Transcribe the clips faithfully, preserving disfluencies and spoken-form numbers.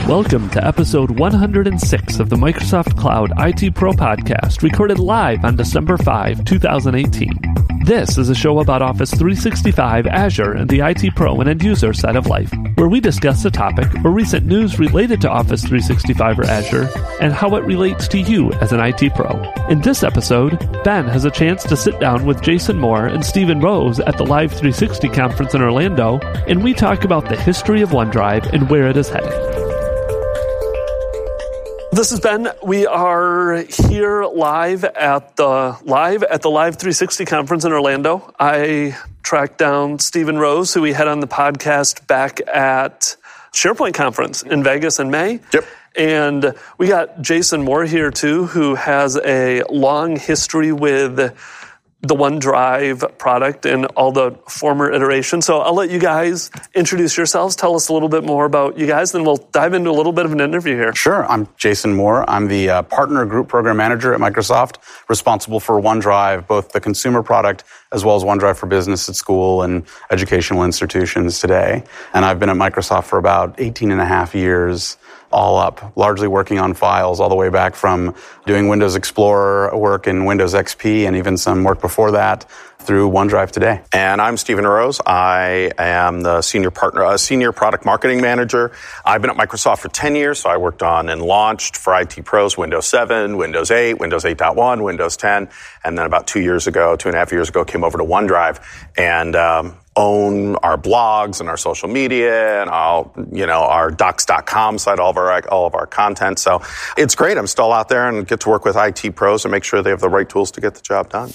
Welcome to episode one hundred six of the Microsoft Cloud I T Pro podcast, recorded live on December fifth, twenty eighteen. This is a show about Office three sixty-five, Azure, and the I T Pro and end user side of life, where we discuss a topic or recent news related to Office three sixty-five or Azure and how it relates to you as an I T pro. In this episode, Ben has a chance to sit down with Jason Moore and Stephen Rose at the Live three sixty conference in Orlando, and we talk about the history of OneDrive and where it is headed. This is Ben. We are here live at the live at the Live three sixty conference in Orlando. I tracked down Stephen Rose, who we had on the podcast back at SharePoint conference in Vegas in May. Yep. And we got Jason Moore here too, who has a long history with the OneDrive product and all the former iterations. So I'll let you guys introduce yourselves, tell us a little bit more about you guys, then we'll dive into a little bit of an interview here. Sure. I'm Jason Moore. I'm the uh, Partner Group Program Manager at Microsoft, responsible for OneDrive, both the consumer product as well as OneDrive for Business at school and educational institutions today. And I've been at Microsoft for about eighteen and a half years. All up, largely working on files all the way back from doing Windows Explorer work in Windows X P and even some work before that through OneDrive today. And I'm Stephen Rose. I am the senior partner, uh, senior product marketing manager. I've been at Microsoft for ten years, so I worked on and launched for I T pros Windows seven, Windows eight, Windows eight point one, Windows ten, and then about two years ago, two and a half years ago, came over to OneDrive and um, own our blogs and our social media and all, you know, our docs dot com site, all of our all of our content. So it's great. I'm still out there and get to work with I T pros and make sure they have the right tools to get the job done.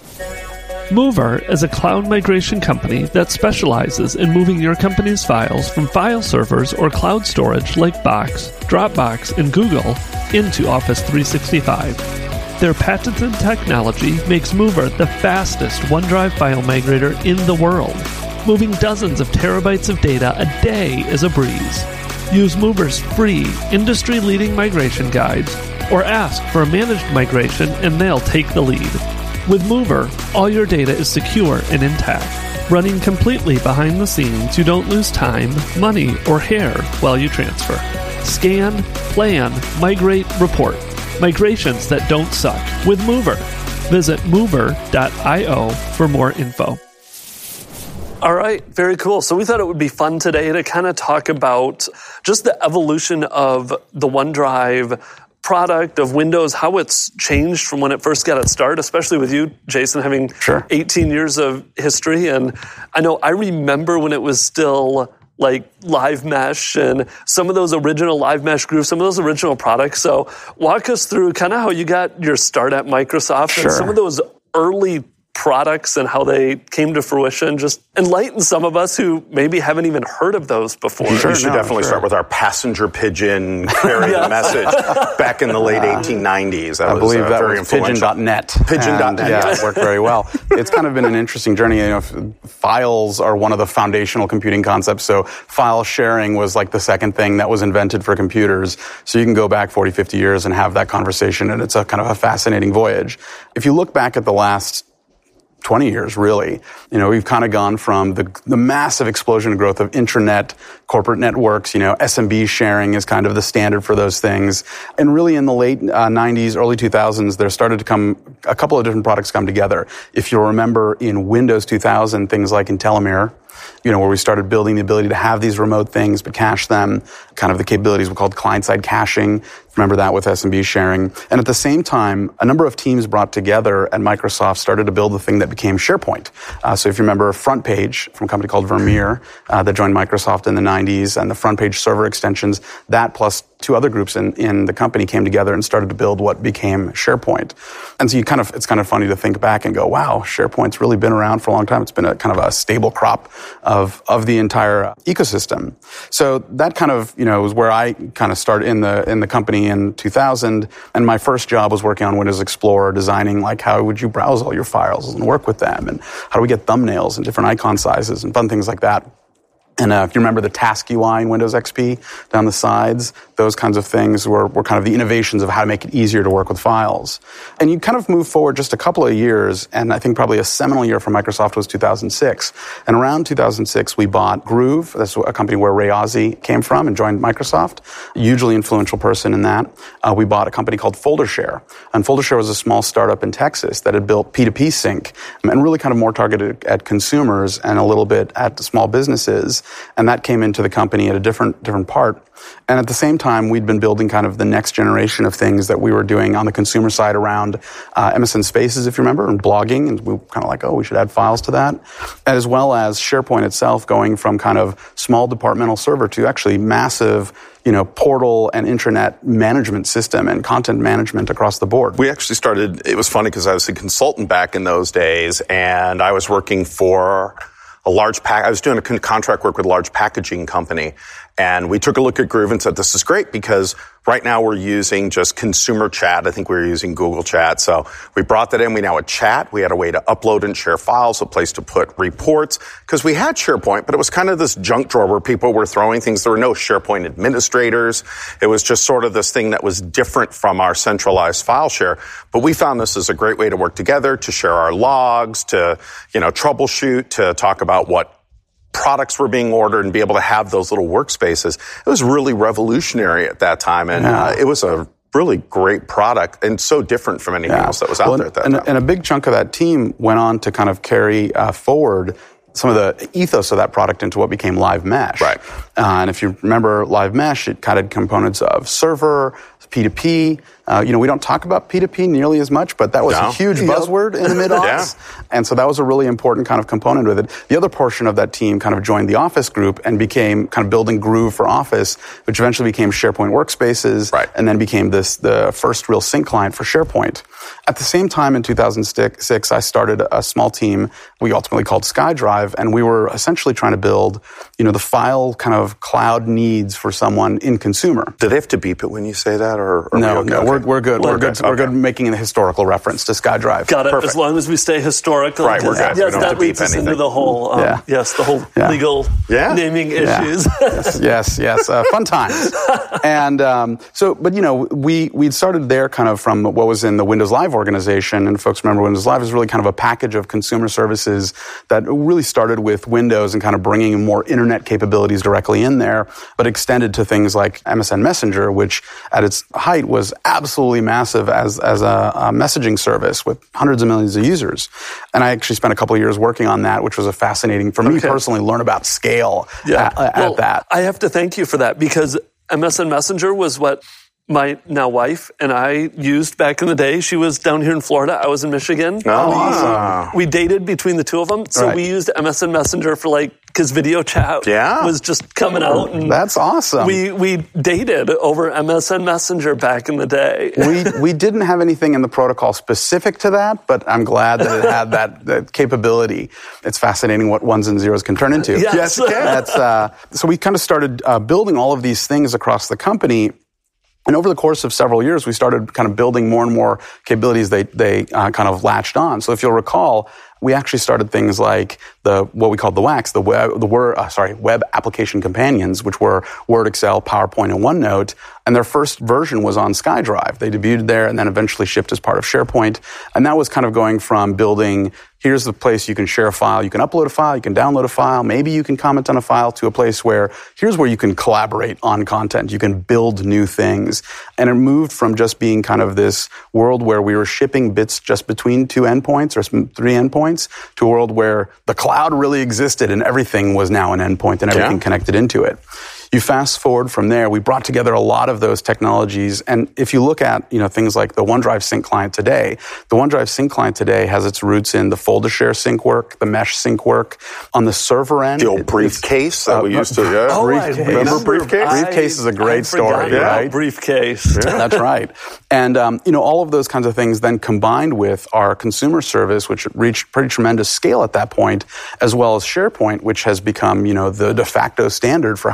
Mover is a cloud migration company that specializes in moving your company's files from file servers or cloud storage like Box, Dropbox, and Google into Office three sixty-five. Their patented technology makes Mover the fastest OneDrive file migrator in the world. Moving dozens of terabytes of data a day is a breeze. Use Mover's free, industry-leading migration guides, or ask for a managed migration and they'll take the lead. With Mover, all your data is secure and intact. Running completely behind the scenes, you don't lose time, money, or hair while you transfer. Scan, plan, migrate, report. Migrations that don't suck with Mover. Visit mover dot io for more info. All right, very cool. So we thought it would be fun today to kind of talk about just the evolution of the OneDrive product, of Windows, how it's changed from when it first got its start, especially with you, Jason, having sure. eighteen years of history. And I know I remember when it was still like Live Mesh and some of those original Live Mesh groups, some of those original products. So walk us through kind of how you got your start at Microsoft sure. and some of those early products and how they came to fruition. Just enlighten some of us who maybe haven't even heard of those before. Sure, we should no, definitely sure. start with our passenger pigeon carrying yeah. the message back in the late eighteen nineties. That I was, believe uh, that very was pigeon dot net. pigeon dot net. Yeah, it worked very well. It's kind of been an interesting journey. You know, files are one of the foundational computing concepts. So file sharing was like the second thing that was invented for computers. So you can go back forty, fifty years and have that conversation, and it's a kind of a fascinating voyage. If you look back at the last twenty years, really. You know, we've kind of gone from the, the massive explosion and growth of intranet, corporate networks, you know, S M B sharing is kind of the standard for those things. And really in the late uh, nineties, early two thousands, there started to come, a couple of different products come together. If you'll remember in Windows two thousand, things like IntelliMirror, you know, where we started building the ability to have these remote things, but cache them, kind of the capabilities we called client-side caching. Remember that with S M B sharing. And at the same time, a number of teams brought together at Microsoft started to build the thing that became SharePoint. Uh, so if you remember Front Page from a company called Vermeer uh, that joined Microsoft in the nineties, and the Front Page server extensions, that plus two other groups in, in the company came together and started to build what became SharePoint. And so you kind of, it's kind of funny to think back and go, wow, SharePoint's really been around for a long time. It's been a kind of a stable crop of, of the entire ecosystem. So that kind of, you know, was where I kind of started in the, in the company in two thousand. And my first job was working on Windows Explorer, designing like how would you browse all your files and work with them, and how do we get thumbnails and different icon sizes and fun things like that. And uh, if you remember the Task U I in Windows X P down the sides, those kinds of things were, were kind of the innovations of how to make it easier to work with files. And you kind of move forward just a couple of years, and I think probably a seminal year for Microsoft was two thousand six. And around two thousand six, we bought Groove. That's a company where Ray Ozzie came from and joined Microsoft. Hugely influential person in that. Uh, we bought a company called FolderShare. And FolderShare was a small startup in Texas that had built P two P sync and really kind of more targeted at consumers and a little bit at small businesses. And that came into the company at a different different part. And at the same time, we'd been building kind of the next generation of things that we were doing on the consumer side around uh, M S N Spaces, if you remember, and blogging. And we were kind of like, oh, we should add files to that. As well as SharePoint itself going from kind of small departmental server to actually massive, you know, portal and intranet management system and content management across the board. We actually started, it was funny because I was a consultant back in those days, and I was working for a large pack. I was doing a con- contract work with a large packaging company, and we took a look at Groove and said, this is great because right now we're using just consumer chat. I think we were using Google Chat. So we brought that in. We now had chat. We had a way to upload and share files, a place to put reports, because we had SharePoint, but it was kind of this junk drawer where people were throwing things. There were no SharePoint administrators. It was just sort of this thing that was different from our centralized file share. But we found this as a great way to work together, to share our logs, to, you know, troubleshoot, to talk about what products were being ordered and be able to have those little workspaces. It was really revolutionary at that time, and yeah. uh, it was a really great product and so different from anything yeah. else that was out well, there at that and, time. And a big chunk of that team went on to kind of carry uh, forward some of the ethos of that product into what became Live Mesh. Right. Uh, and if you remember Live Mesh, it kind of had components of server, P two P. Uh, you know, we don't talk about P two P nearly as much, but that was no. a huge buzzword in the mid-aughts. yeah. And so that was a really important kind of component with it. The other portion of that team kind of joined the Office group and became kind of building Groove for Office, which eventually became SharePoint Workspaces, right. and then became this the first real sync client for SharePoint. At the same time, in two thousand six, I started a small team we ultimately called SkyDrive, and we were essentially trying to build, you know, the file kind of cloud needs for someone in consumer. Do they have to beep it when you say that, or, or no? we okay? No, we're we're good. We're, we're good. good. We're okay. good making a historical reference to SkyDrive. Got it. Perfect. As long as we stay historical. Right, we're good. Yes, we don't that have to leads beep us anything. into the whole, um, yeah. yes, the whole yeah. legal yeah. naming yeah. issues. yes, yes, yes. Uh, fun times. And um, so, but you know, we we'd started there kind of from what was in the Windows Live organization, and folks remember Windows Live is really kind of a package of consumer services that really started with Windows and kind of bringing more internet capabilities directly in there, but extended to things like M S N Messenger, which at its height was absolutely massive as as a, a messaging service with hundreds of millions of users. And I actually spent a couple of years working on that, which was a fascinating, for me okay. personally, learn about scale yeah. at, at well, that. I have to thank you for that, because M S N Messenger was what my now wife and I used back in the day. She was down here in Florida. I was in Michigan. Oh, we, awesome. we dated between the two of them. So right. we used M S N Messenger for like, because video chat yeah. was just coming out. And That's awesome. We we dated over M S N Messenger back in the day. we we didn't have anything in the protocol specific to that, but I'm glad that it had that, that capability. It's fascinating what ones and zeros can turn into. Yes, yes it can. That's, uh, so we kind of started uh, building all of these things across the company. And over the course of several years, we started kind of building more and more capabilities they, they uh, kind of latched on. So if you'll recall, we actually started things like the what we called the WACs, the web, the word, uh, sorry, web application companions, which were Word, Excel, PowerPoint, and OneNote. And their first version was on SkyDrive. They debuted there and then eventually shipped as part of SharePoint. And that was kind of going from building, here's the place you can share a file, you can upload a file, you can download a file, maybe you can comment on a file, to a place where here's where you can collaborate on content, you can build new things. And it moved from just being kind of this world where we were shipping bits just between two endpoints or three endpoints to a world where the cloud really existed and everything was now an endpoint and everything yeah. connected into it. You fast forward from there, we brought together a lot of those technologies. And if you look at, you know, things like the OneDrive Sync client today, the OneDrive Sync client today has its roots in the FolderShare sync work, the Mesh sync work. On the server end, the old briefcase that uh, we used to, yeah. Oh, briefcase. Remember briefcase? I, briefcase is a great story, yeah. right? Briefcase. Yeah. That's right. And, um, you know, all of those kinds of things then combined with our consumer service, which reached pretty tremendous scale at that point, as well as SharePoint, which has become, you know, the de facto standard for how you do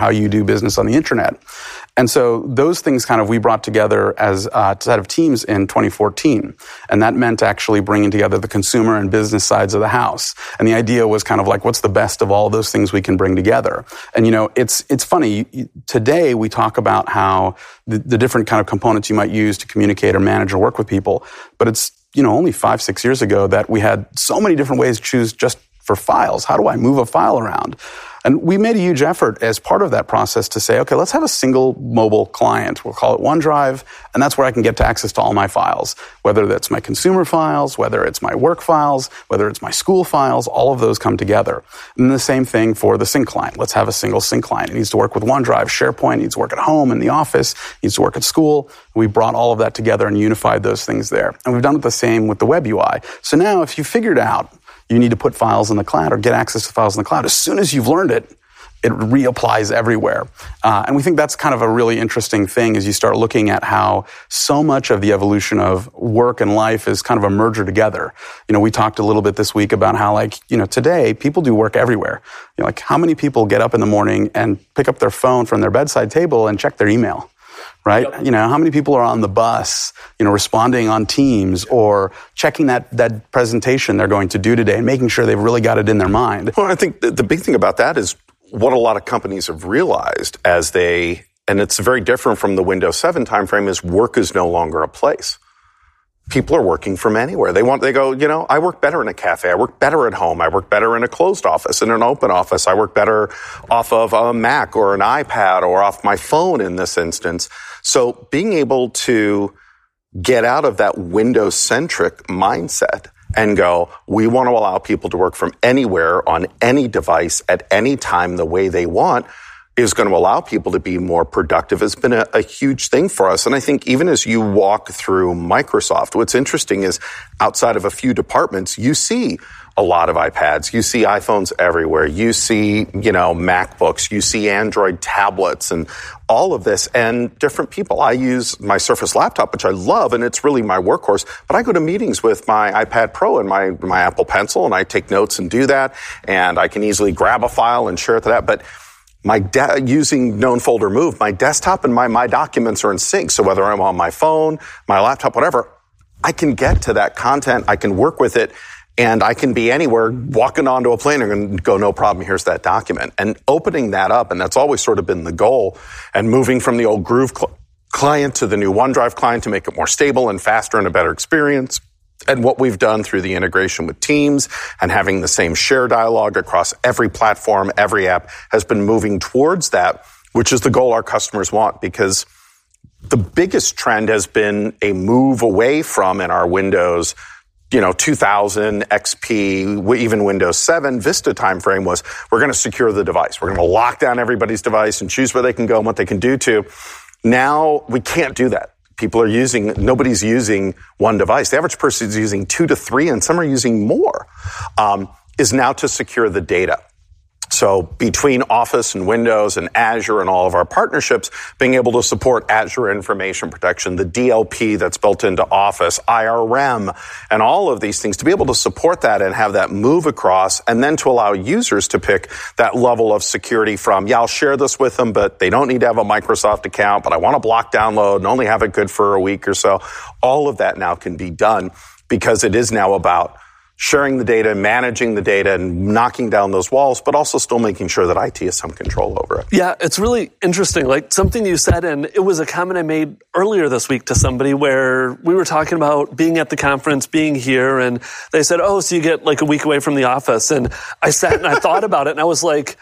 business on the internet. And so those things kind of we brought together as a set of teams in twenty fourteen. And that meant actually bringing together the consumer and business sides of the house. And the idea was kind of like, what's the best of all those things we can bring together? And, you know, it's it's funny. Today we talk about how the, the different kind of components you might use to communicate or manage or work with people. But it's, you know, only five, six years ago that we had so many different ways to choose just for files. How do I move a file around? And we made a huge effort as part of that process to say, okay, let's have a single mobile client. We'll call it OneDrive, and that's where I can get to access to all my files, whether that's my consumer files, whether it's my work files, whether it's my school files, all of those come together. And the same thing for the sync client. Let's have a single sync client. It needs to work with OneDrive, SharePoint, it needs to work at home, in the office, it needs to work at school. We brought all of that together and unified those things there. And we've done it the same with the web U I. So now if you figured out you need to put files in the cloud or get access to files in the cloud, as soon as you've learned it, it reapplies everywhere. Uh, and we think that's kind of a really interesting thing as you start looking at how so much of the evolution of work and life is kind of a merger together. You know, we talked a little bit this week about how, like, you know, today people do work everywhere. You know, like how many people get up in the morning and pick up their phone from their bedside table and check their email? Right? Yep. You know, how many people are on the bus, you know, responding on Teams or checking that, that presentation they're going to do today and making sure they've really got it in their mind? Well, I think the, the big thing about that is what a lot of companies have realized as they, and it's very different from the Windows seven timeframe, is work is no longer a place. People are working from anywhere. They want, they go, you know, I work better in a cafe. I work better at home. I work better in a closed office, in an open office. I work better off of a Mac or an iPad or off my phone in this instance. So being able to get out of that Windows-centric mindset and go, we want to allow people to work from anywhere on any device at any time the way they want, is going to allow people to be more productive has been a, a huge thing for us. And I think even as you walk through Microsoft, what's interesting is outside of a few departments, you see a lot of iPads, you see iPhones everywhere, you see, you know, MacBooks, you see Android tablets and all of this, and different people. I use my Surface laptop, which I love, and it's really my workhorse, but I go to meetings with my iPad Pro and my, my Apple Pencil, and I take notes and do that, and I can easily grab a file and share it to that, but My de- using Known Folder Move, my desktop and my My Documents are in sync. So whether I'm on my phone, my laptop, whatever, I can get to that content. I can work with it, and I can be anywhere, walking onto a plane and go, no problem, here's that document. And opening that up, and that's always sort of been the goal, and moving from the old Groove cl- client to the new OneDrive client to make it more stable and faster and a better experience. And what we've done through the integration with Teams and having the same share dialogue across every platform, every app, has been moving towards that, which is the goal our customers want, because the biggest trend has been a move away from, in our Windows, you know, two thousand, X P, even Windows seven, Vista timeframe, was we're going to secure the device. We're going to lock down everybody's device and choose where they can go and what they can do to. Now we can't do that. People are using, nobody's using one device. The average person is using two to three, and some are using more, um, is now to secure the data. So between Office and Windows and Azure and all of our partnerships, being able to support Azure Information Protection, the D L P that's built into Office, I R M, and all of these things, to be able to support that and have that move across, and then to allow users to pick that level of security from, yeah, I'll share this with them, but they don't need to have a Microsoft account, but I want to block download and only have it good for a week or so. All of that now can be done, because it is now about sharing the data, managing the data, and knocking down those walls, but also still making sure that I T has some control over it. Yeah, it's really interesting. Like something you said, and it was a comment I made earlier this week to somebody where we were talking about being at the conference, being here, and they said, oh, so you get like a week away from the office. And I sat and I thought about it, and I was like,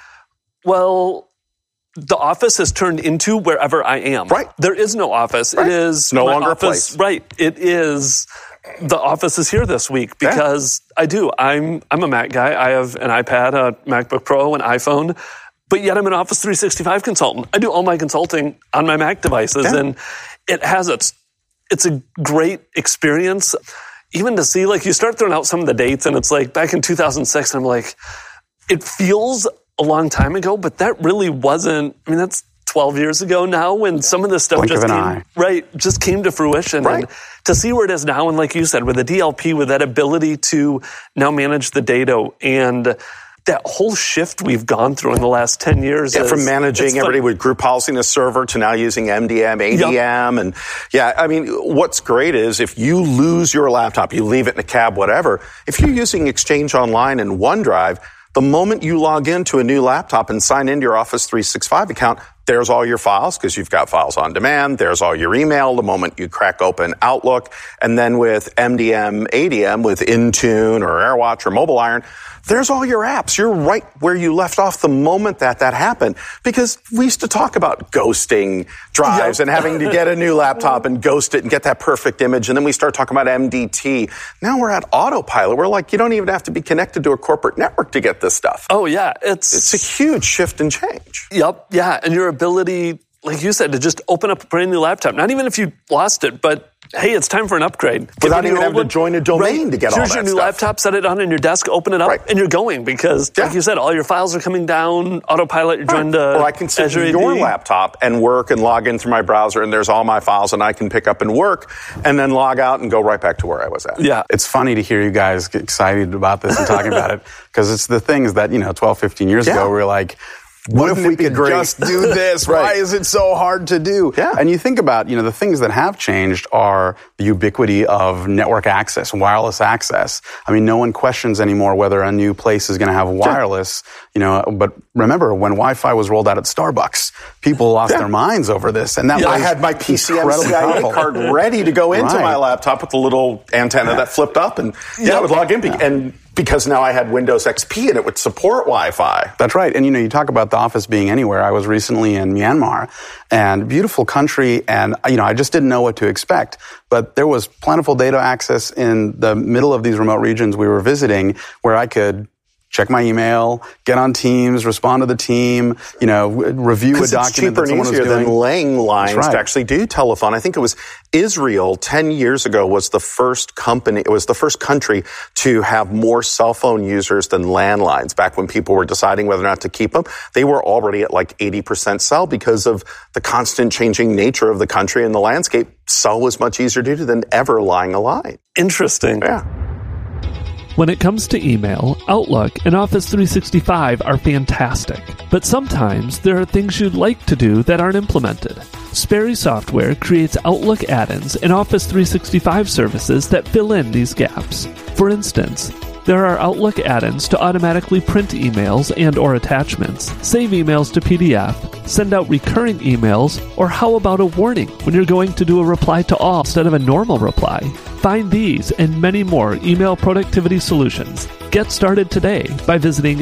well, the office has turned into wherever I am. Right. There is no office. Right. It is no my longer office. a place. Right. It is. The office is here this week because yeah. I do. I'm I'm a Mac guy. I have an iPad, a MacBook Pro, an iPhone, but yet I'm an Office three sixty-five consultant. I do all my consulting on my Mac devices, yeah. and it has its. It's a great experience, even to see, like, you start throwing out some of the dates, and it's like back in two thousand six, and I'm like, it feels a long time ago, but that really wasn't. I mean, that's twelve years ago now, when some of this stuff Blink just of an came, eye. right, just came to fruition. Right. And to see where it is now, and like you said, with the D L P, with that ability to now manage the data and that whole shift we've gone through in the last ten years. Yeah, is, from managing everybody with group policy in a server to now using M D M, A D M. Yep. And yeah, I mean, what's great is if you lose your laptop, you leave it in a cab, whatever, if you're using Exchange Online and OneDrive, the moment you log into a new laptop and sign into your Office three sixty-five account, there's all your files because you've got files on demand. There's all your email the moment you crack open Outlook. And then with M D M, A D M, with Intune or AirWatch or Mobile Iron, there's all your apps. You're right where you left off the moment that that happened. Because we used to talk about ghosting drives yep. and having to get a new laptop and ghost it and get that perfect image. And then we start talking about M D T. Now we're at autopilot. We're like, you don't even have to be connected to a corporate network to get this stuff. Oh, yeah. It's, it's a huge shift and change. Yep. Yeah. And your ability, like you said, to just open up a brand new laptop. Not even if you lost it, but hey, it's time for an upgrade. Without even having to join a domain right. to get Here's all that your new stuff. laptop, set it on in your desk, open it up, right. and you're going because, yeah. like you said, all your files are coming down, autopilot, you're joined right. to Or I can sit Azure on your laptop and work and log in through my browser and there's all my files and I can pick up and work and then log out and go right back to where I was at. Yeah. It's funny to hear you guys get excited about this and talking about it because it's the things that, you know, twelve, fifteen years yeah. ago, we were like, what if we could just do this? Right. Why is it so hard to do? Yeah. And you think about, you know, the things that have changed are the ubiquity of network access, wireless access. I mean, no one questions anymore whether a new place is going to have wireless, sure. you know, but remember when Wi-Fi was rolled out at Starbucks, people lost yeah. their minds over this. And that yeah, was I had my P C M C I A card ready to go into right. my laptop with the little antenna yeah. that flipped up and yeah, yep. I would log in. Yeah. And because now I had Windows X P and it would support Wi-Fi. That's right. And, you know, you talk about the office being anywhere. I was recently in Myanmar, and beautiful country, and, you know, I just didn't know what to expect. But there was plentiful data access in the middle of these remote regions we were visiting where I could check my email, get on Teams, respond to the team, you know, review a document that someone was doing. It's cheaper and easier than laying lines right. to actually do telephone. I think it was Israel ten years ago was the first company, it was the first country to have more cell phone users than landlines. Back when people were deciding whether or not to keep them, they were already at like eighty percent cell because of the constant changing nature of the country and the landscape. Cell was much easier to do than ever lying a line. Interesting. Yeah. When it comes to email, Outlook and Office three sixty-five are fantastic, but sometimes there are things you'd like to do that aren't implemented. Sperry Software creates Outlook add-ins and Office three sixty-five services that fill in these gaps. For instance, there are Outlook add-ins to automatically print emails and or attachments, save emails to P D F, send out recurring emails, or how about a warning when you're going to do a reply to all instead of a normal reply? Find these and many more email productivity solutions. Get started today by visiting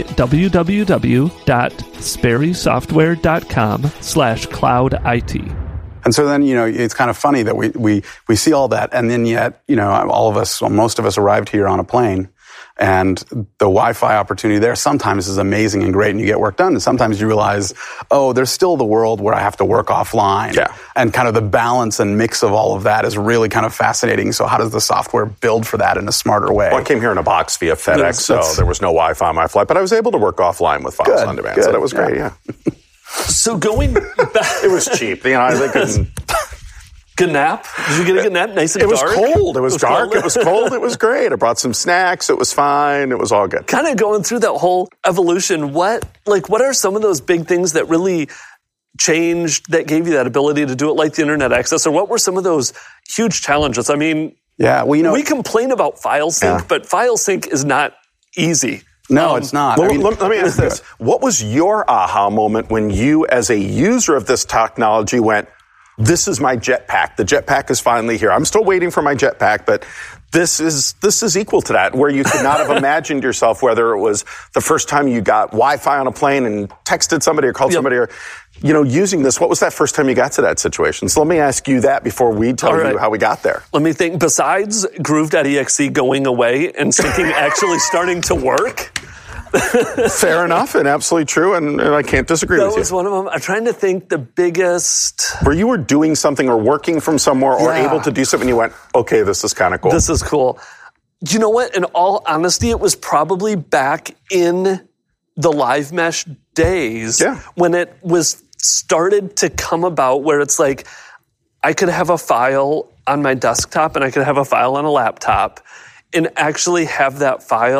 www.sperrysoftware.com slash cloud IT. And so then, you know, it's kind of funny that we, we, we see all that, and then yet, you know, all of us, well, most of us arrived here on a plane. And the Wi-Fi opportunity there sometimes is amazing and great and you get work done. And sometimes you realize, oh, there's still the world where I have to work offline. Yeah. And kind of the balance and mix of all of that is really kind of fascinating. So how does the software build for that in a smarter way? Well, I came here in a box via FedEx, that's, that's, so there was no Wi-Fi on my flight, but I was able to work offline with files good, on demand. Good, so that was great, yeah. yeah. So going back... It was cheap. You know, I couldn't... Good nap? Did you get a good nap? Nice and it dark? It was cold. It was, it was dark. Cold. It was cold. It was great. I brought some snacks. It was fine. It was all good. Kind of going through that whole evolution, what like what are some of those big things that really changed, that gave you that ability to do it, like the internet access? Or what were some of those huge challenges? I mean, yeah, well, you know, we complain about file sync, yeah. but file sync is not easy. No, um, it's not. Well, I mean, let, let me ask this. What was your aha moment when you, as a user of this technology, went, this is my jetpack. The jetpack is finally here. I'm still waiting for my jetpack, but this is this is equal to that, where you could not have imagined yourself, whether it was the first time you got Wi-Fi on a plane and texted somebody or called yep. somebody, or, you know, using this. What was that first time you got to that situation? So let me ask you that before we tell right. you how we got there. Let me think. Besides Groove.exe going away and syncing actually starting to work... Fair enough and absolutely true, and, and I can't disagree that with you. That was one of them. I'm trying to think the biggest... Where you were doing something or working from somewhere or yeah. able to do something, you went, okay, this is kind of cool. This is cool. You know what? In all honesty, it was probably back in the Live Mesh days yeah. when it was started to come about, where it's like I could have a file on my desktop and I could have a file on a laptop and actually have that file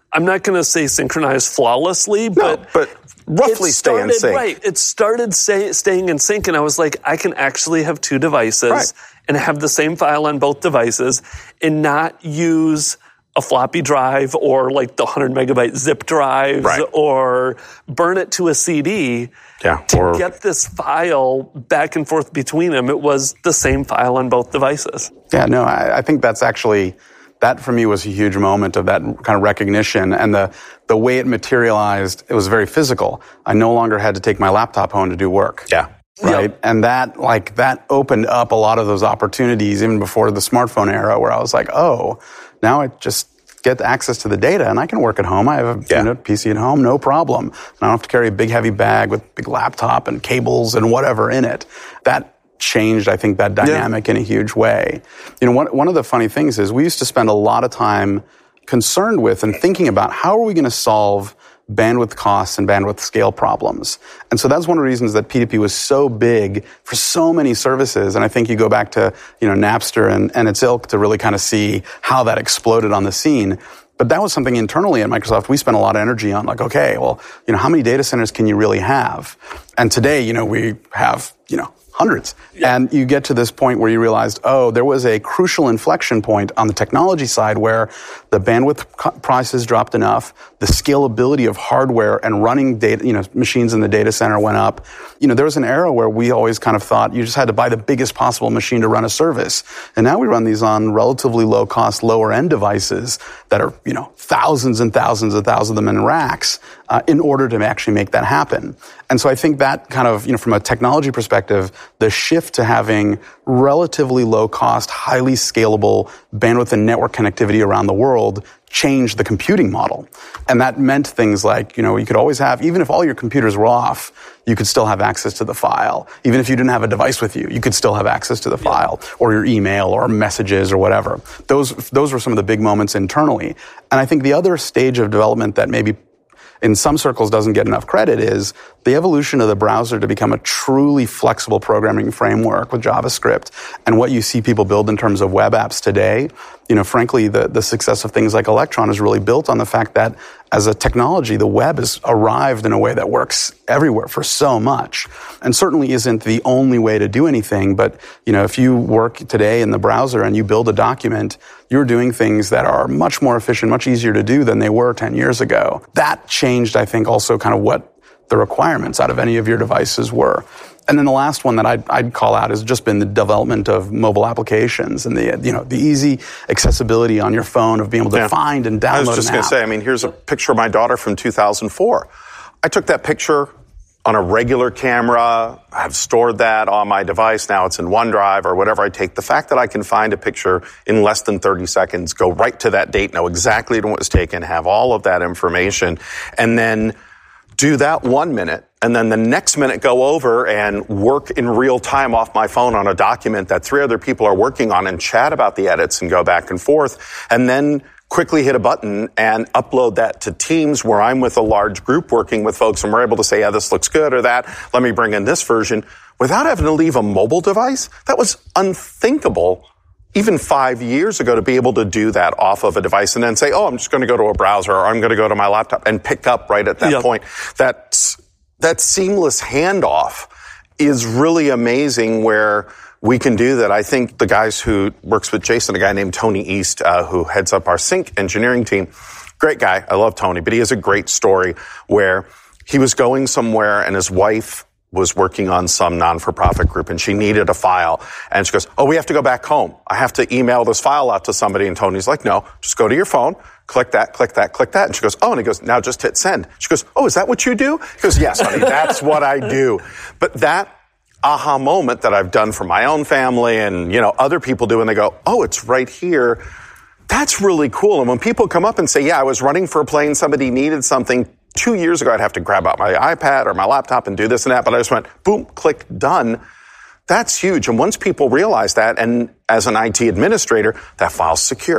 I'm not going to say synchronize flawlessly, but, no, but roughly stay started, in sync. Right. It started say, staying in sync, and I was like, I can actually have two devices right. and have the same file on both devices and not use a floppy drive or like the one hundred megabyte zip drives right. or burn it to a C D yeah, to or, get this file back and forth between them. It was the same file on both devices. Yeah, no, I, I think that's actually, that for me was a huge moment of that kind of recognition, and the, the way it materialized, it was very physical. I no longer had to take my laptop home to do work. Yeah. Right. Yep. And that, like, that opened up a lot of those opportunities even before the smartphone era, where I was like, oh, now I just get access to the data and I can work at home. I have a yeah. you know, P C at home, no problem. And I don't have to carry a big heavy bag with big laptop and cables and whatever in it. That changed, I think, that dynamic yeah. in a huge way. You know, one, one of the funny things is we used to spend a lot of time concerned with and thinking about how are we going to solve bandwidth costs and bandwidth scale problems. And so that's one of the reasons that P two P was so big for so many services. And I think you go back to, you know, Napster and, and its ilk to really kind of see how that exploded on the scene. But that was something internally at Microsoft we spent a lot of energy on, like, okay, well, you know, how many data centers can you really have? And today, you know, we have, you know, hundreds. Yeah. And you get to this point where you realized, oh, there was a crucial inflection point on the technology side where the bandwidth co- prices dropped enough, the scalability of hardware and running data, you know, machines in the data center went up. You know, there was an era where we always kind of thought you just had to buy the biggest possible machine to run a service. And now we run these on relatively low cost, lower end devices that are, you know, thousands and thousands and thousands of them in racks uh, in order to actually make that happen. And so I think that kind of, you know, from a technology perspective, the shift to having relatively low cost, highly scalable bandwidth and network connectivity around the world changed the computing model. And that meant things like, you know, you could always have, even if all your computers were off, you could still have access to the file. Even if you didn't have a device with you, you could still have access to the file or your email or messages or whatever. Those, those were some of the big moments internally. And I think the other stage of development that maybe in some circles doesn't get enough credit is the evolution of the browser to become a truly flexible programming framework with JavaScript. And what you see people build in terms of web apps today, you know, frankly, the, the success of things like Electron is really built on the fact that as a technology, the web has arrived in a way that works everywhere for so much. And certainly isn't the only way to do anything. But, you know, if you work today in the browser and you build a document, you're doing things that are much more efficient, much easier to do than they were ten years ago. That changed, I think, also kind of what the requirements out of any of your devices were. And then the last one that I'd, I'd call out has just been the development of mobile applications and the, you know, the easy accessibility on your phone of being able to yeah. find and download an app. I was just going to say, I mean, here's a picture of my daughter from two thousand four. I took that picture on a regular camera. I've stored that on my device. Now it's in OneDrive or whatever I take. The fact that I can find a picture in less than thirty seconds, go right to that date, know exactly when it was taken, have all of that information, and then do that one minute, and then the next minute go over and work in real time off my phone on a document that three other people are working on and chat about the edits and go back and forth, and then quickly hit a button and upload that to Teams where I'm with a large group working with folks and we're able to say, yeah, this looks good or that. Let me bring in this version without having to leave a mobile device. That was unthinkable even five years ago to be able to do that off of a device and then say, oh, I'm just going to go to a browser or I'm going to go to my laptop and pick up right at that yep. point. That's, that seamless handoff is really amazing where we can do that. I think the guys who works with Jason, a guy named Tony East, uh, who heads up our Sync engineering team, great guy. I love Tony, but he has a great story where he was going somewhere and his wife was working on some non-for-profit group and she needed a file. And she goes, oh, we have to go back home. I have to email this file out to somebody. And Tony's like, no, just go to your phone, click that, click that, click that. And she goes, oh, and he goes, now just hit send. She goes, oh, is that what you do? He goes, yes, honey, that's what I do. But that aha moment that I've done for my own family and, you know, other people do and they go, oh, it's right here. That's really cool. And when people come up and say, yeah, I was running for a plane, somebody needed something, two years ago, I'd have to grab out my iPad or my laptop and do this and that, but I just went, boom, click, done. That's huge. And once people realize that, and as an I T administrator, that file's secure.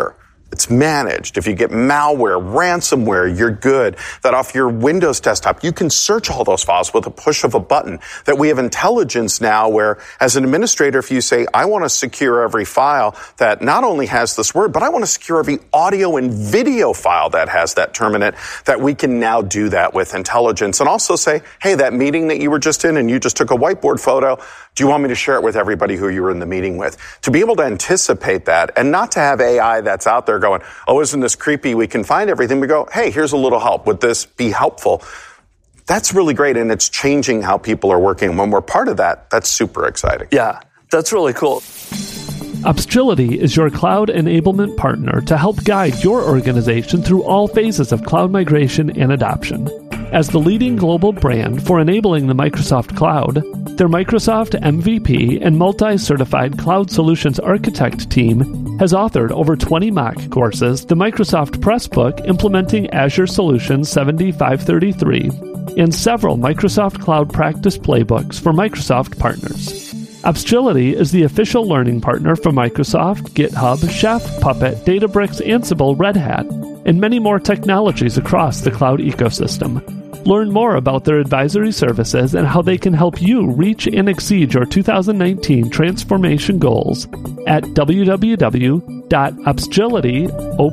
it's managed. If you get malware, ransomware, you're good. That off your Windows desktop, you can search all those files with a push of a button. That we have intelligence now where, as an administrator, if you say, I want to secure every file that not only has this word, but I want to secure every audio and video file that has that term in it, that we can now do that with intelligence. And also say, hey, that meeting that you were just in and you just took a whiteboard photo, do you want me to share it with everybody who you were in the meeting with? To be able to anticipate that and not to have A I that's out there going, oh, isn't this creepy? We can find everything. We go, hey, here's a little help. Would this be helpful? That's really great, and it's changing how people are working. When we're part of that, that's super exciting. Yeah, that's really cool. Upskility is your cloud enablement partner to help guide your organization through all phases of cloud migration and adoption. As the leading global brand for enabling the Microsoft Cloud, their Microsoft M V P and multi-certified cloud solutions architect team has authored over twenty mock courses, the Microsoft Pressbook implementing Azure Solutions seventy-five thirty-three, and several Microsoft Cloud practice playbooks for Microsoft partners. Upskility is the official learning partner for Microsoft, GitHub, Chef, Puppet, Databricks, Ansible, Red Hat, and many more technologies across the cloud ecosystem. Learn more about their advisory services and how they can help you reach and exceed your two thousand nineteen transformation goals at w w w dot upskility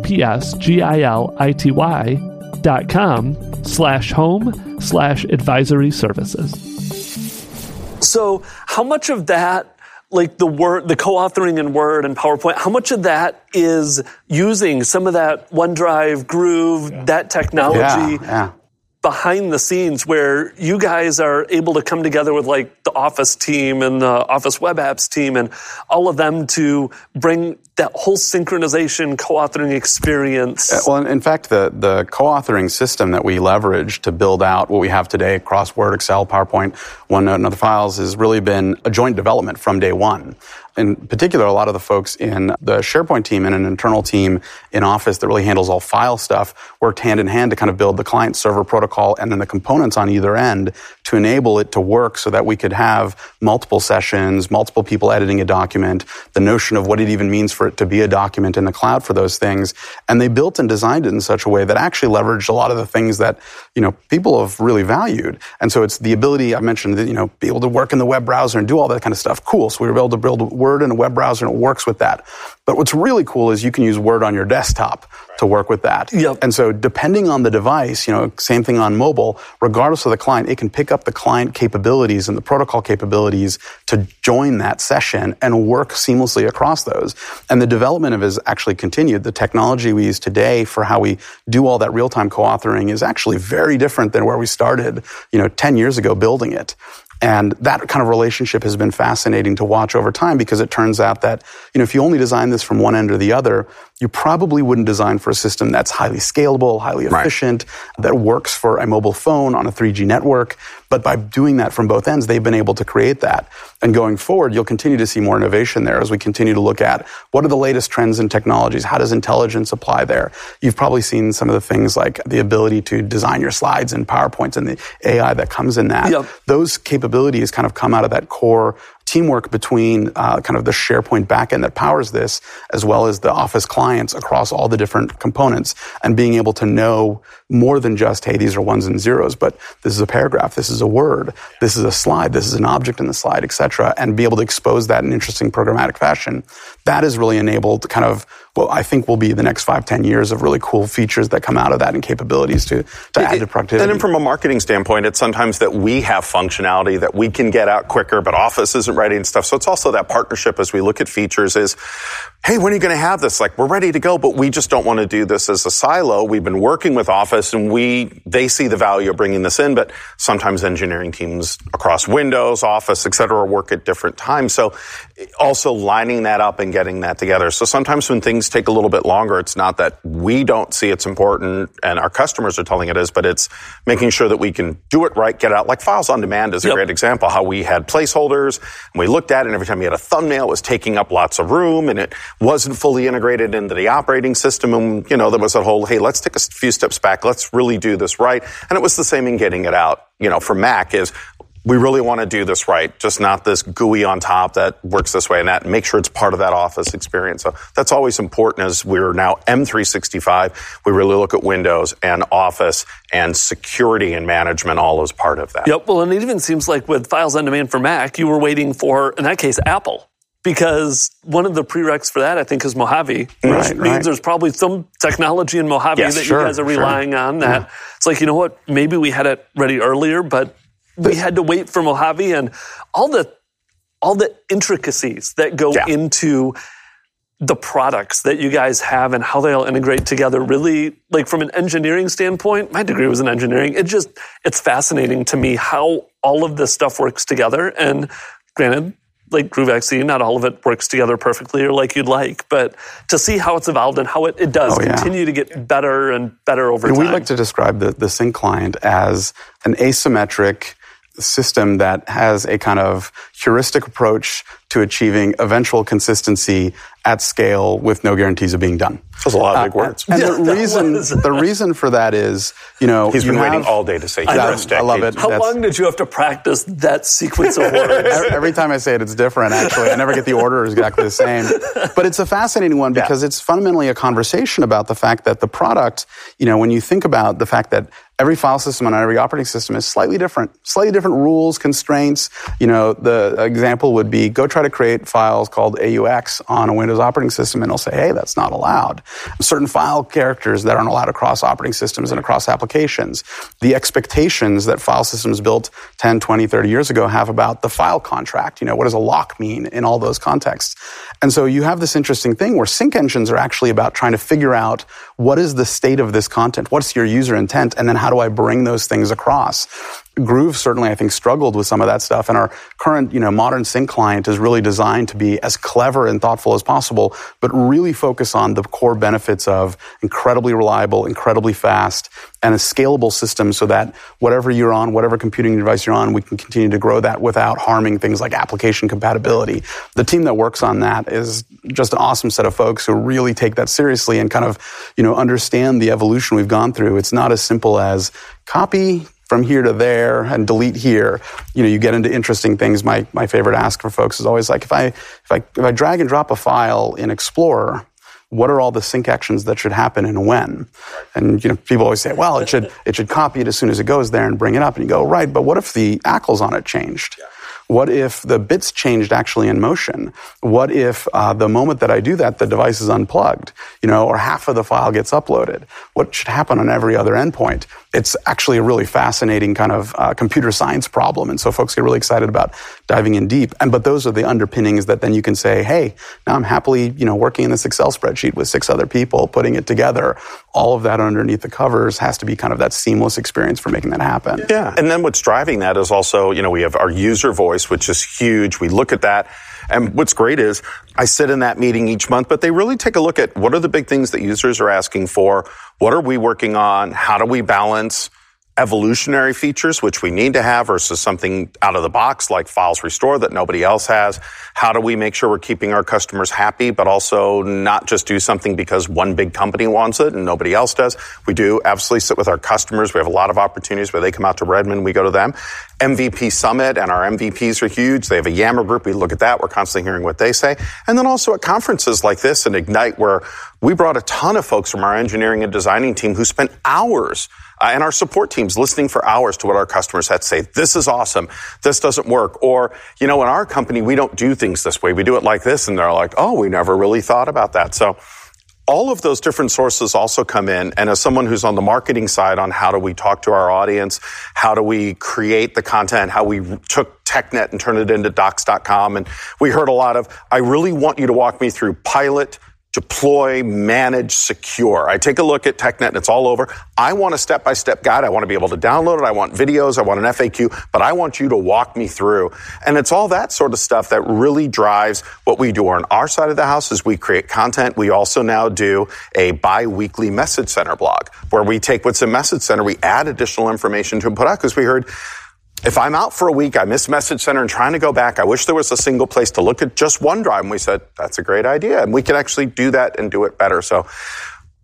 dot com slash home slash advisory services. So how much of that, like the Word, the co-authoring in Word and PowerPoint, how much of that is using some of that OneDrive, Groove, yeah. that technology yeah, yeah. behind the scenes where you guys are able to come together with like the Office team and the Office Web Apps team and all of them to bring that whole synchronization, co-authoring experience? Uh, well, in fact, the, the co-authoring system that we leverage to build out what we have today across Word, Excel, PowerPoint, OneNote, and other files has really been a joint development from day one. In particular, a lot of the folks in the SharePoint team and an internal team in Office that really handles all file stuff worked hand in hand to kind of build the client-server protocol and then the components on either end to enable it to work so that we could have multiple sessions, multiple people editing a document, the notion of what it even means for it to be a document in the cloud for those things. And they built and designed it in such a way that actually leveraged a lot of the things that, you know, people have really valued. And so it's the ability, I mentioned that, you know, be able to work in the web browser and do all that kind of stuff. Cool. So we were able to build Word in a web browser and it works with that. But what's really cool is you can use Word on your desktop to work with that. Yep. And so depending on the device, you know, same thing on mobile, regardless of the client, it can pick up the client capabilities and the protocol capabilities to join that session and work seamlessly across those. And the development of it has actually continued. The technology we use today for how we do all that real-time co-authoring is actually very different than where we started, you know, ten years ago building it. And that kind of relationship has been fascinating to watch over time because it turns out that, you know, if you only design this from one end or the other, you probably wouldn't design for a system that's highly scalable, highly efficient, right. that works for a mobile phone on a three G network. But by doing that from both ends, they've been able to create that. And going forward, you'll continue to see more innovation there as we continue to look at what are the latest trends and technologies? How does intelligence apply there? You've probably seen some of the things like the ability to design your slides in PowerPoint and the A I that comes in that. Yep. Those capabilities kind of come out of that core teamwork between uh, kind of the SharePoint backend that powers this, as well as the Office clients across all the different components, and being able to know more than just, hey, these are ones and zeros, but this is a paragraph, this is a word, this is a slide, this is an object in the slide, et cetera, and be able to expose that in interesting programmatic fashion. That has really enabled kind of what I think will be the next five, ten years of really cool features that come out of that and capabilities to, to add to productivity. And then from a marketing standpoint, it's sometimes that we have functionality that we can get out quicker, but Office isn't ready and stuff. So it's also that partnership as we look at features is, hey, when are you going to have this? Like, we're ready to go, but we just don't want to do this as a silo. We've been working with Office and we, they see the value of bringing this in, but sometimes engineering teams across Windows, Office, et cetera, work at different times. So also lining that up and getting that together. So sometimes when things take a little bit longer, it's not that we don't see it's important and our customers are telling it is, but it's making sure that we can do it right, get it out. Like Files on Demand is a yep. great example, how we had placeholders and we looked at it and every time you had a thumbnail, it was taking up lots of room and it wasn't fully integrated into the operating system. And, you know, there was a whole, hey, let's take a few steps back. Let's really do this right. And it was the same in getting it out, you know, for Mac is we really want to do this right, just not this G U I on top that works this way and that, and make sure it's part of that Office experience. So that's always important as we're now M three sixty-five. We really look at Windows and Office and security and management all as part of that. Yep. Well, and it even seems like with Files on Demand for Mac, you were waiting for, in that case, Apple. Because one of the prereqs for that, I think, is Mojave, which right, means right. there's probably some technology in Mojave yes, that sure, you guys are relying sure. on. That yeah. It's like, you know what, maybe we had it ready earlier, but we had to wait for Mojave and all the all the intricacies that go yeah. into the products that you guys have and how they all integrate together. Really, like from an engineering standpoint, my degree was in engineering. It just, it's fascinating to me how all of this stuff works together. And granted, like Groove X E, not all of it works together perfectly or like you'd like, but to see how it's evolved and how it, it does oh, yeah. continue to get better and better over and time. We like to describe the, the Sync client as an asymmetric system that has a kind of heuristic approach to achieving eventual consistency at scale with no guarantees of being done. That's a lot of big uh, words. And Yeah, the reason was. the reason for that is, you know, He's you been have, waiting all day to say I, heuristic. I love it. How That's, long did you have to practice that sequence of words? Every time I say it, it's different, actually. I never get the order exactly the same. But it's a fascinating one because yeah. it's fundamentally a conversation about the fact that the product, you know, when you think about the fact that every file system on every operating system is slightly different, slightly different rules, constraints. You know, the example would be go try to create files called A U X on a Windows operating system and it'll say, hey, that's not allowed. Certain file characters that aren't allowed across operating systems and across applications. The expectations that file systems built ten, twenty, thirty years ago have about the file contract. You know, what does a lock mean in all those contexts? And so you have this interesting thing where sync engines are actually about trying to figure out what is the state of this content? What's your user intent? And then how do I bring those things across? Groove certainly, I think, struggled with some of that stuff. And our current, you know, modern sync client is really designed to be as clever and thoughtful as possible, but really focus on the core benefits of incredibly reliable, incredibly fast, and a scalable system so that whatever you're on, whatever computing device you're on, we can continue to grow that without harming things like application compatibility. The team that works on that is just an awesome set of folks who really take that seriously and kind of, you know, understand the evolution we've gone through. It's not as simple as copy from here to there and delete here. You know, you get into interesting things. My my favorite ask for folks is always like, if I if I if I drag and drop a file in Explorer, what are all the sync actions that should happen and when? And you know, people always say, well, it should it should copy it as soon as it goes there and bring it up. And you go, right, but what if the A C Ls on it changed? Yeah. What if the bits changed actually in motion? What if uh, the moment that I do that, the device is unplugged, you know, or half of the file gets uploaded? What should happen on every other endpoint? It's actually a really fascinating kind of uh, computer science problem. And so folks get really excited about diving in deep. And but those are the underpinnings that then you can say, hey, now I'm happily, you know, working in this Excel spreadsheet with six other people, putting it together. All of that underneath the covers has to be kind of that seamless experience for making that happen. Yeah. And then what's driving that is also, you know, we have our user voice, which is huge. We look at that. And what's great is I sit in that meeting each month, but they really take a look at what are the big things that users are asking for? What are we working on? How do we balance evolutionary features, which we need to have, versus something out of the box like Files Restore that nobody else has? How do we make sure we're keeping our customers happy, but also not just do something because one big company wants it and nobody else does? We do absolutely sit with our customers. We have a lot of opportunities where they come out to Redmond, we go to them. M V P Summit, and our M V Ps are huge. They have a Yammer group. We look at that. We're constantly hearing what they say. And then also at conferences like this and Ignite, where we brought a ton of folks from our engineering and designing team who spent hours Uh, and our support teams listening for hours to what our customers had to say. This is awesome. This doesn't work. Or, you know, in our company, we don't do things this way. We do it like this. And they're like, oh, we never really thought about that. So all of those different sources also come in. And as someone who's on the marketing side on how do we talk to our audience, how do we create the content, how we took TechNet and turned it into docs dot com. And we heard a lot of, I really want you to walk me through pilot, deploy, manage, secure. I take a look at TechNet and it's all over. I want a step-by-step guide. I want to be able to download it. I want videos. I want an F A Q, but I want you to walk me through. And it's all that sort of stuff that really drives what we do on our side of the house is we create content. We also now do a bi-weekly Message Center blog where we take what's in Message Center, we add additional information to put out because we heard if I'm out for a week, I miss Message Center and trying to go back, I wish there was a single place to look at just OneDrive. And we said, that's a great idea. And we can actually do that and do it better. So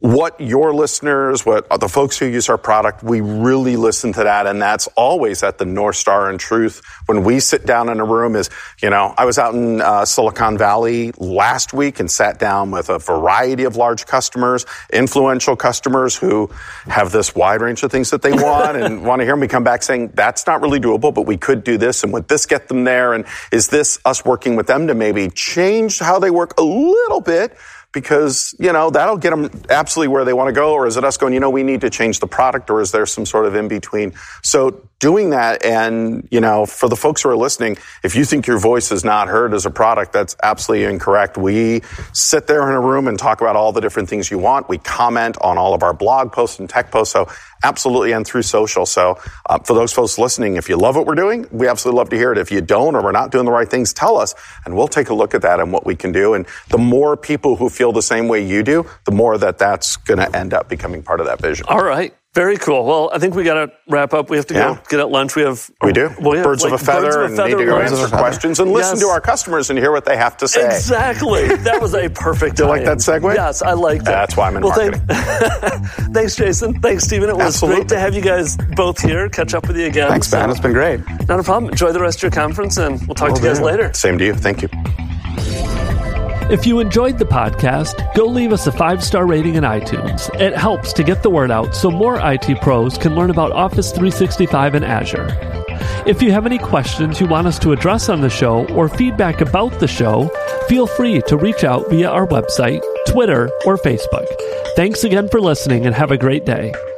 what your listeners, what the folks who use our product, we really listen to that. And that's always at the North Star and truth. When we sit down in a room is, you know, I was out in uh, Silicon Valley last week and sat down with a variety of large customers, influential customers who have this wide range of things that they want and want to hear me come back saying, that's not really doable, but we could do this. And would this get them there? And is this us working with them to maybe change how they work a little bit? Because, you know, that'll get them absolutely where they want to go. Or is it us going, you know, we need to change the product, or is there some sort of in between? So doing that, and, you know, for the folks who are listening, if you think your voice is not heard as a product, that's absolutely incorrect. We sit there in a room and talk about all the different things you want. We comment on all of our blog posts and tech posts. So absolutely, and through social. So uh, for those folks listening, if you love what we're doing, we absolutely love to hear it. If you don't, or we're not doing the right things, tell us, and we'll take a look at that and what we can do. And the more people who feel the same way you do, the more that that's going to end up becoming part of that vision. All right. Very cool. Well, I think we got to wrap up. We have to yeah. go get at lunch. We have we do well, yeah, birds, like of a feather, birds of a and feather need to go lunch. answer questions and listen yes. to our customers and hear what they have to say. Exactly. That was a perfect. Do you like that segue? Yes, I like that. That's why I'm in well, marketing. Thank, thanks, Jason. Thanks, Stephen. It was Absolutely. great to have you guys both here. Catch up with you again. Thanks, Ben. So, it's been great. Not a problem. Enjoy the rest of your conference, and we'll talk Will to you guys do. later. Same to you. Thank you. If you enjoyed the podcast, go leave us a five-star rating in iTunes. It helps to get the word out so more I T pros can learn about Office three sixty-five and Azure. If you have any questions you want us to address on the show or feedback about the show, feel free to reach out via our website, Twitter, or Facebook. Thanks again for listening, and have a great day.